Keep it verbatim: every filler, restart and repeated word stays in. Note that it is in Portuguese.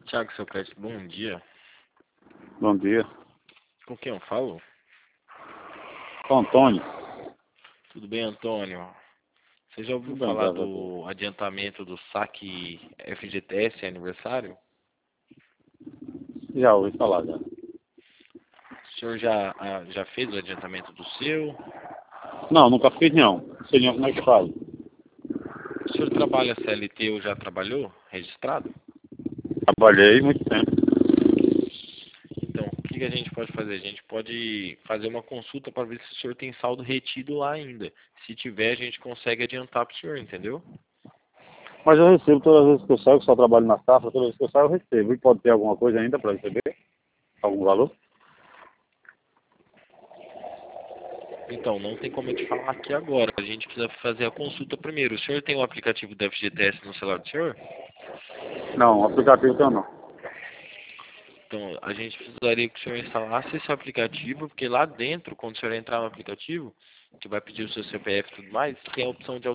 Tiago Socrates, bom dia. Bom dia. Com quem eu falo? Sou Antônio. Tudo bem, Antônio? Você já ouviu Tudo bem, falar graças a Deus. do adiantamento do saque F G T S aniversário? Já ouvi falar já. O senhor já, ah, já fez o adiantamento do seu? Não, nunca fiz não. Não sei nem como é que faz. O senhor trabalha C L T ou já trabalhou registrado? Trabalhei muito tempo. Então, o que que a gente pode fazer? A gente pode fazer uma consulta para ver se o senhor tem saldo retido lá ainda. Se tiver, a gente consegue adiantar para o senhor, entendeu? Mas eu recebo todas as vezes que eu saio, que só trabalho na safra, todas as vezes que eu saio eu recebo. E pode ter alguma coisa ainda para receber? Algum valor? Então, não tem como eu te falar aqui agora. A gente precisa fazer a consulta primeiro. O senhor tem o aplicativo do F G T S no celular do senhor? Não, o aplicativo tem não. Então, a gente precisaria que o senhor instalasse esse aplicativo, porque lá dentro, quando o senhor entrar no aplicativo, que vai pedir o seu C P F e tudo mais, tem a opção de